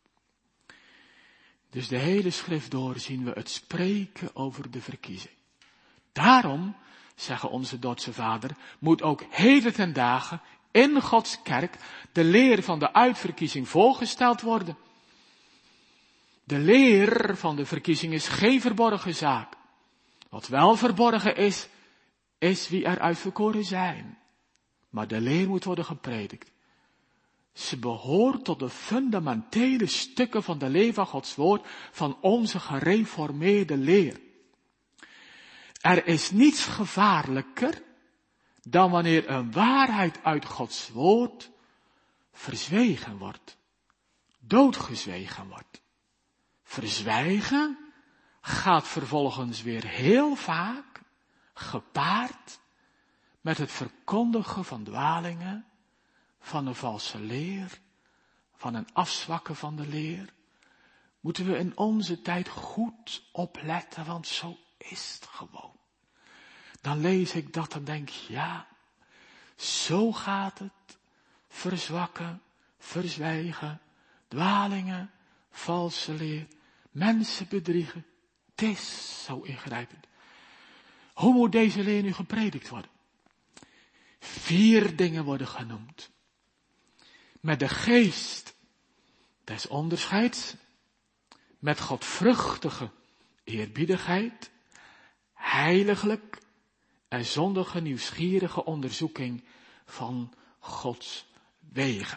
Dus de hele schrift door zien we het spreken over de verkiezing. Daarom, zeggen onze Dordtse vader, moet ook heden ten dagen in Gods kerk de leer van de uitverkiezing voorgesteld worden. De leer van de verkiezing is geen verborgen zaak. Wat wel verborgen is, is wie er uitverkoren zijn. Maar de leer moet worden gepredikt. Ze behoort tot de fundamentele stukken van de leer van Gods woord, van onze gereformeerde leer. Er is niets gevaarlijker dan wanneer een waarheid uit Gods woord verzwegen wordt, doodgezwegen wordt. Verzwijgen gaat vervolgens weer heel vaak gepaard met het verkondigen van dwalingen, van een valse leer, van een afzwakken van de leer. Moeten we in onze tijd goed opletten, want zo is het gewoon. Dan lees ik dat en denk, ja, zo gaat het. Verzwakken, verzwijgen, dwalingen, valse leer, mensen bedriegen. Het is zo ingrijpend. Hoe moet deze leer nu gepredikt worden? Vier dingen worden genoemd. Met de geest des onderscheids, met godvruchtige eerbiedigheid, heiliglijk en zonder nieuwsgierige onderzoeking van Gods wegen.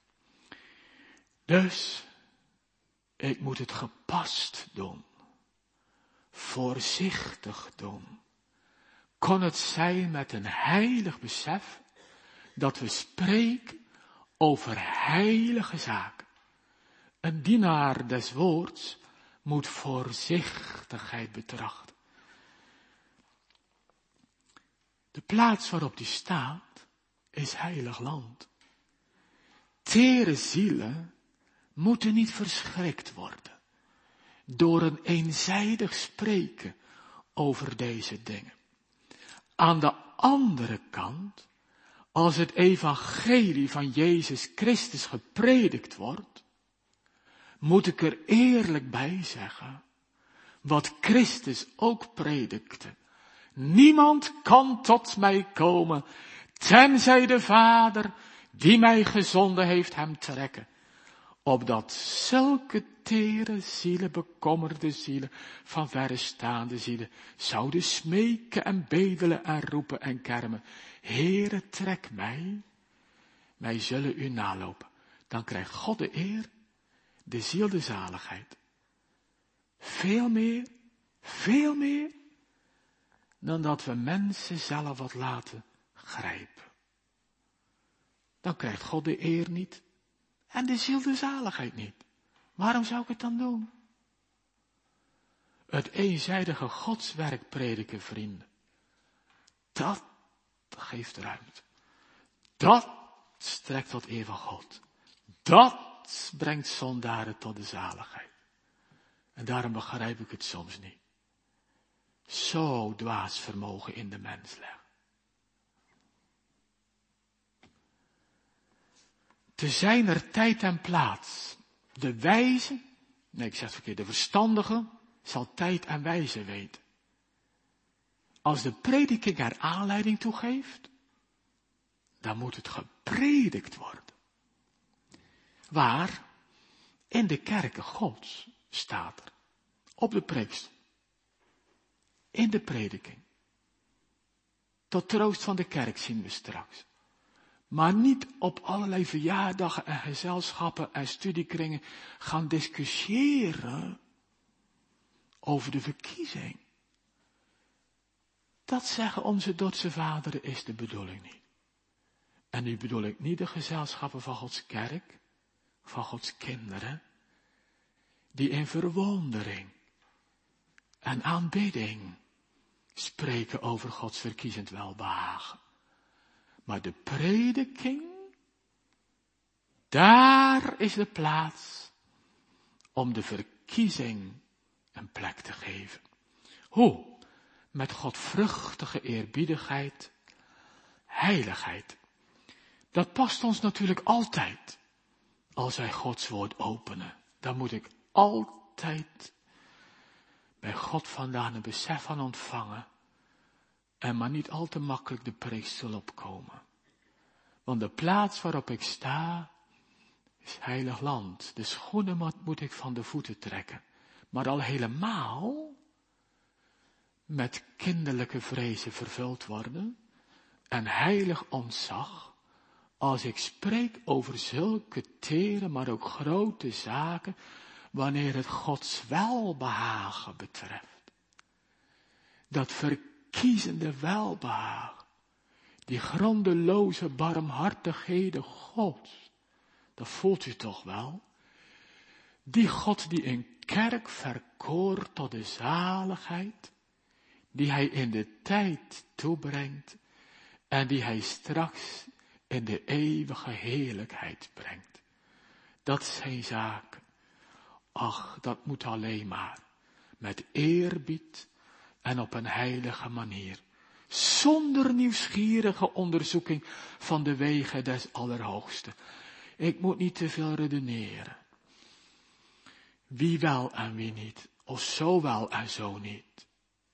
Dus, ik moet het gepast doen. Voorzichtig doen. Kon het zijn met een heilig besef dat we spreken over heilige zaken. Een dienaar des woords moet voorzichtigheid betrachten. De plaats waarop die staat is heilig land. tere zielen moeten niet verschrikt worden door een eenzijdig spreken over deze dingen. Aan de andere kant, als het evangelie van Jezus Christus gepredikt wordt, moet ik er eerlijk bij zeggen, wat Christus ook predikte. Niemand kan tot mij komen, tenzij de Vader, die mij gezonden heeft, hem trekken. Opdat zulke tere zielen, bekommerde zielen, van verre staande zielen, zouden smeken en bedelen en roepen en kermen. Heere, trek mij, wij zullen u nalopen. Dan krijgt God de eer, de ziel de zaligheid. Veel meer, veel meer, dan dat we mensen zelf wat laten grijpen. Dan krijgt God de eer niet en de ziel de zaligheid niet. Waarom zou ik het dan doen? Het eenzijdige godswerk prediken, vrienden. Dat geeft ruimte. Dat strekt tot eer van God. Dat brengt zondaren tot de zaligheid. En daarom begrijp ik het soms niet. Zo dwaas vermogen in de mens leggen. Te zijner tijd en plaats. De wijze, nee ik zeg het verkeerd, de verstandige zal tijd en wijze weten. Als de prediking er aanleiding toe geeft, dan moet het gepredikt worden. Waar? In de kerken Gods staat er. Op de preekstoel. In de prediking. Tot troost van de kerk zien we straks. Maar niet op allerlei verjaardagen en gezelschappen en studiekringen gaan discussiëren over de verkiezing. Dat zeggen onze Dordtse vaderen is de bedoeling niet. En nu bedoel ik niet de gezelschappen van Gods kerk, van Gods kinderen, die in verwondering en aanbidding spreken over Gods verkiezend welbehagen. Maar de prediking, daar is de plaats om de verkiezing een plek te geven. Hoe? Met godvruchtige eerbiedigheid, heiligheid. Dat past ons natuurlijk altijd. Als wij Gods woord openen, dan moet ik altijd bij God vandaan een besef van ontvangen. En maar niet al te makkelijk de preekstoel opkomen. Want de plaats waarop ik sta, is heilig land. De schoenen moet ik van de voeten trekken. Maar al helemaal met kinderlijke vrezen vervuld worden. En heilig ontzag, als ik spreek over zulke tere, maar ook grote zaken, wanneer het Gods welbehagen betreft. Dat verkiezende welbehagen, die grondeloze barmhartigheden Gods, dat voelt u toch wel? Die God die een kerk verkoort tot de zaligheid, die hij in de tijd toebrengt en die hij straks in de eeuwige heerlijkheid brengt. Dat zijn zaken. Ach, dat moet alleen maar met eerbied en op een heilige manier. Zonder nieuwsgierige onderzoeking van de wegen des Allerhoogsten. Ik moet niet te veel redeneren. Wie wel en wie niet. Of zo wel en zo niet.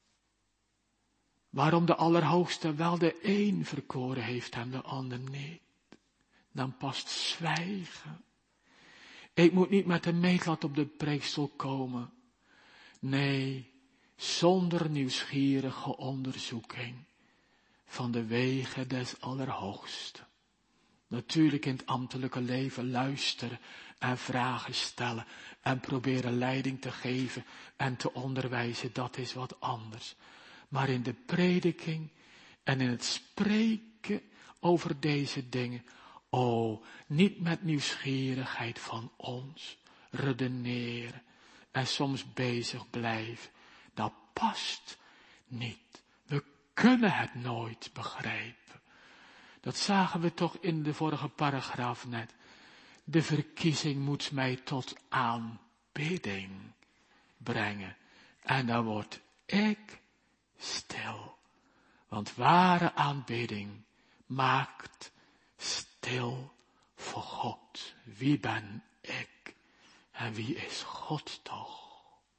Waarom de Allerhoogste wel de een verkoren heeft en de ander niet. Dan past zwijgen. Ik moet niet met een meetlat op de preekstoel komen. Nee, zonder nieuwsgierige onderzoeking van de wegen des Allerhoogsten. Natuurlijk in het ambtelijke leven luisteren en vragen stellen en proberen leiding te geven en te onderwijzen, dat is wat anders. Maar in de prediking en in het spreken over deze dingen, oh, niet met nieuwsgierigheid van ons, redeneren en soms bezig blijven. Dat past niet. We kunnen het nooit begrijpen. Dat zagen we toch in de vorige paragraaf net. De verkiezing moet mij tot aanbidding brengen. En dan word ik stil. Want ware aanbidding maakt stil voor God. Wie ben ik? En wie is God toch?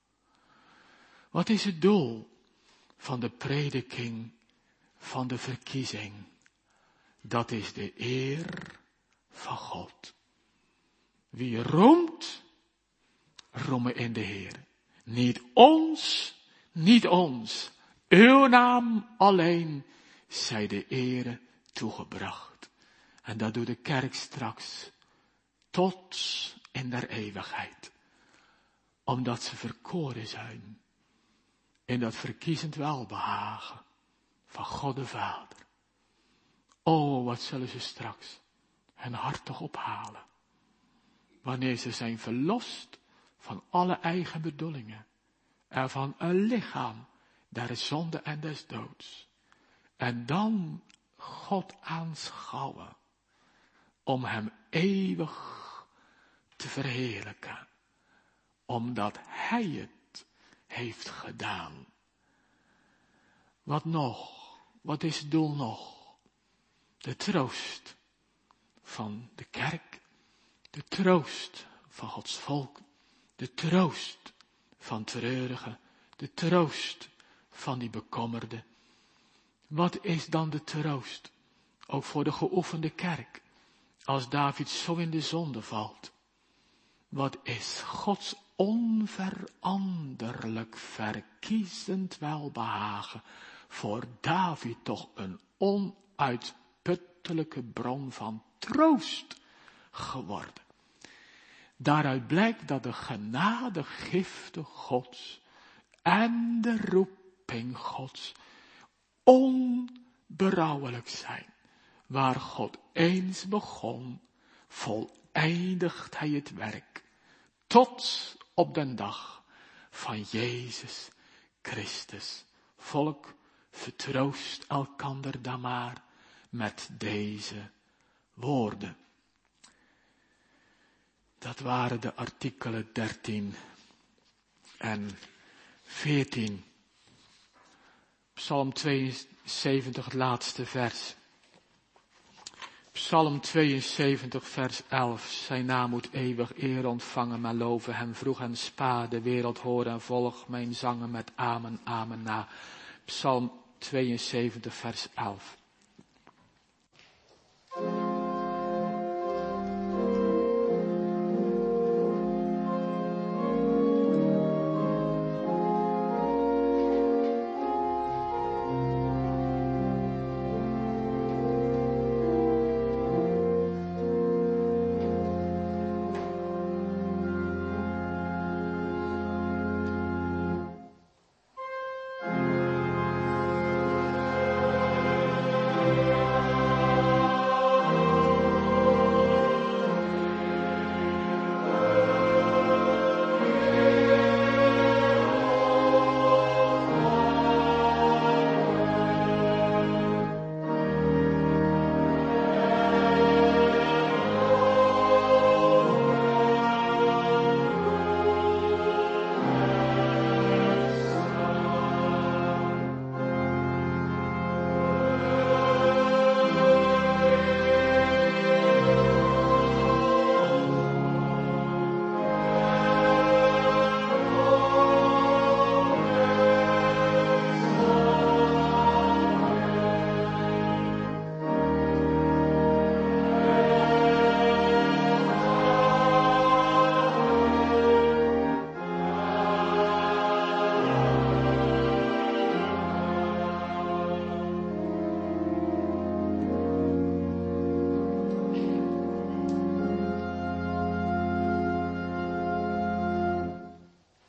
Wat is het doel van de prediking van de verkiezing? Dat is de eer van God. Wie roemt, roemen in de Heer. Niet ons, niet ons. Uw naam alleen zij de ere toegebracht. En dat doet de kerk straks tot in der eeuwigheid. Omdat ze verkoren zijn in dat verkiezend welbehagen van God de Vader. O, wat zullen ze straks hun hart toch ophalen. Wanneer ze zijn verlost van alle eigen bedoelingen. En van een lichaam der zonde en des doods. En dan God aanschouwen. Om hem eeuwig te verheerlijken. Omdat hij het heeft gedaan. Wat nog? Wat is het doel nog? De troost van de kerk. De troost van Gods volk. De troost van treurigen. De troost van die bekommerde. Wat is dan de troost? Ook voor de geoefende kerk. Als David zo in de zonde valt. Wat is Gods onveranderlijk verkiezend welbehagen voor David toch een onuitputtelijke bron van troost geworden. Daaruit blijkt dat de genadegiften Gods en de roeping Gods onberouwelijk zijn. Waar God eens begon, voleindigt hij het werk. Tot op den dag van Jezus Christus. Volk, vertroost elkander dan maar met deze woorden. Dat waren de artikelen dertien en veertien. Psalm tweeënzeventig, het laatste vers. Psalm tweeënzeventig, vers elf. Zijn naam moet eeuwig eer ontvangen, maar loven hem vroeg en spa. De wereld hoor en volg mijn zangen met amen, amen na. Psalm tweeënzeventig, vers elf.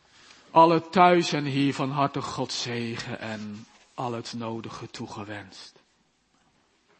Alle thuis en hier van harte God zegen en al het nodige toegewenst.